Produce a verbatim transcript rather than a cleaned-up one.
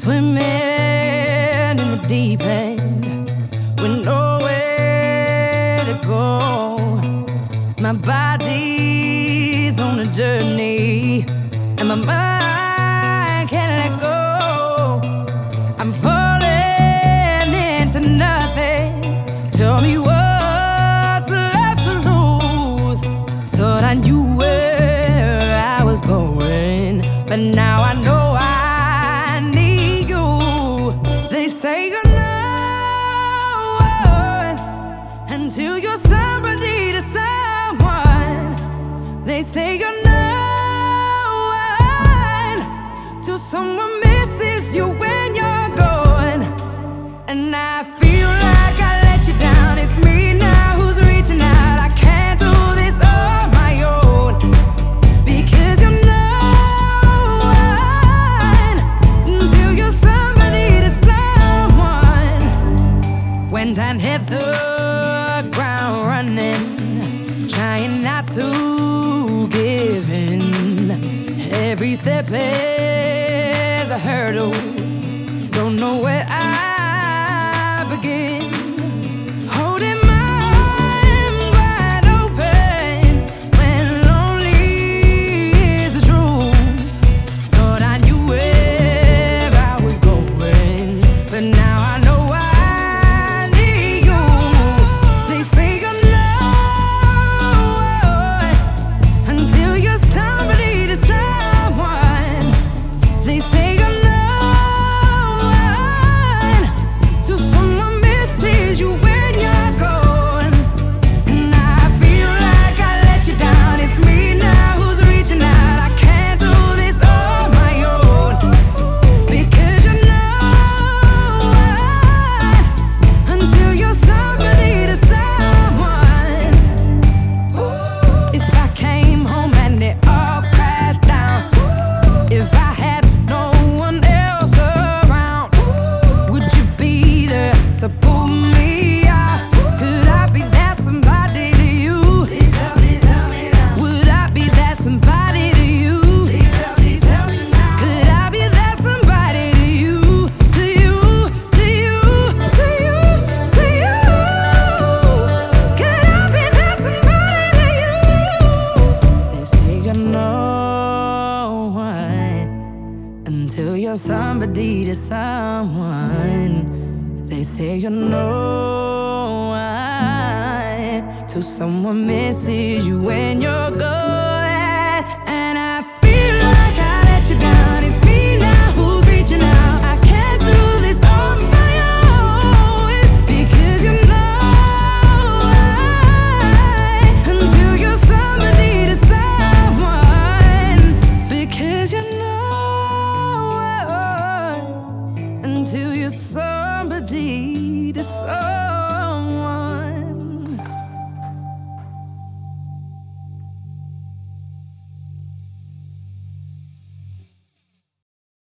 Swimming in the deep end with nowhere to go. My body's on a journey and my mind can't let go. I'm falling into nothing. Tell me what's left to lose. Thought I knew where I was going, but now I know I need you. They say you're not until you're somebody to someone. They say you're not till someone misses you when you're gone. And I feel like I let you down. It's me now who's reaching out. I can't do this on my own because you're not until you're somebody to someone. Went and hit the ground running, trying not to give in. Every step is a hurdle, don't know where I begin. Holding my arms wide open when lonely is the truth. Thought I knew where I was going, but now I know I need you. They say you're not until you're somebody to someone. They say you're not till someone misses you when you're gone. And I feel like I let you down. It's me now who's reaching out. I can't do this on my own because you're not until you're somebody to someone. If I came home and it all crashed down, if I had no one else around, would you be there to pull me out? Could I be that somebody to you? Please tell, please tell me now. Would I be that somebody to you? Please tell, please tell me now. Could I be that somebody to you? To you, to you, to you, to you? Could I be that somebody to you? They say you're no one until you're somebody to someone. They say you're no one till someone misses you when you're gone. And I feel like I let you down. It's me now who's reaching out. I can't do this on my own because you're not until you're somebody to someone. Because you're not until you're somebody to someone.